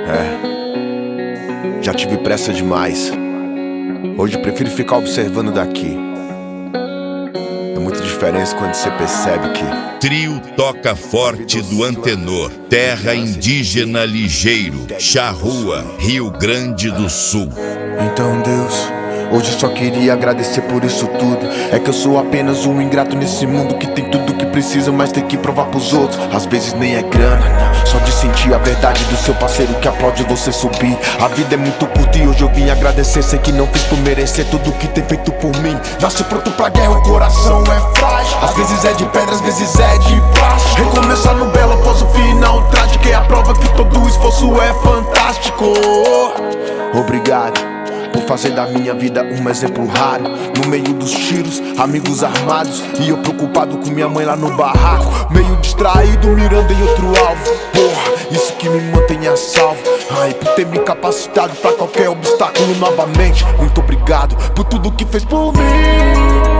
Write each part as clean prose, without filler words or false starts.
Já tive pressa demais. Hoje eu prefiro ficar observando daqui. É muita diferença quando você percebe que Trio Toca Forte do Antenor, terra indígena ligeiro, Charrua, Rio Grande do Sul. então Deus, hoje eu só queria agradecer por isso tudo. É que eu sou apenas um ingrato nesse mundo que tem tudo que precisa, mas tem que provar pros outros. Às vezes nem é grana, só de sentir a verdade do seu parceiro que aplaude você subir. A vida é muito curta e hoje eu vim agradecer. Sei que não fiz por merecer tudo que tem feito por mim. Nasce pronto pra guerra, o coração é frágil. Às vezes é de pedra, às vezes é de plástico. Recomeçar no belo após o final trágico é a prova que todo esforço é fantástico. Obrigado por fazer da minha vida um exemplo raro. No meio dos tiros, amigos armados, e eu preocupado com minha mãe lá no barraco. Meio distraído, mirando em outro alvo. Porra, isso que me mantém a salvo. Ai, por ter me capacitado pra qualquer obstáculo novamente. Muito obrigado por tudo que fez por mim.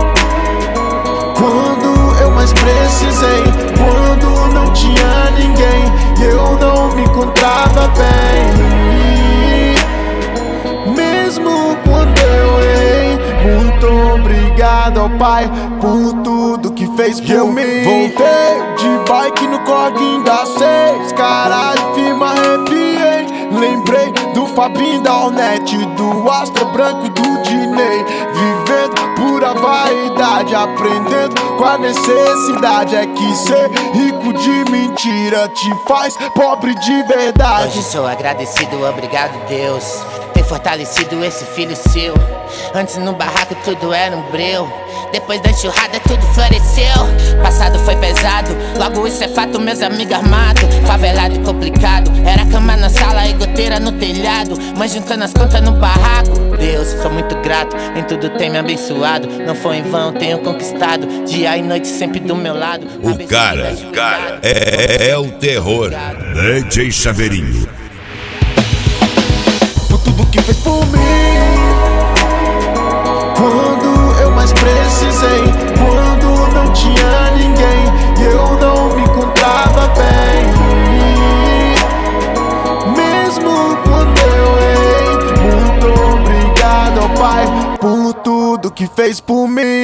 Quando eu mais precisei, quando não tinha ninguém e eu não me encontrava bem. Mesmo quando eu errei, muito obrigado ao Pai por tudo que fez por mim. Voltei de bike no corguinho da 6, caralho, firma, arrepiei. Lembrei do Fabinho da Hornet, do Astra Branco e do Dinei. Vivendo pura vaidade, aprendendo com a necessidade. É que ser rico de mentira te faz pobre de verdade. Hoje sou agradecido, obrigado Deus, ter fortalecido esse filho seu. Antes no barraco tudo era um breu, depois da enxurrada tudo floresceu. Passado foi pesado, logo isso é fato, meus amigos armados. Favelado e complicado, era cama na sala e goteira no telhado. Mas juntando as contas no barraco, Deus, sou muito grato, em tudo tem me abençoado. Não foi em vão, tenho conquistado, dia e noite sempre do meu lado. O cara é o terror. DJ Chaveirinho. Por tudo que fez por mim. Quando eu mais precisei, quando não tinha ninguém e eu não me encontrava bem. Mesmo quando eu errei, muito obrigado ao Pai por tudo que fez por mim.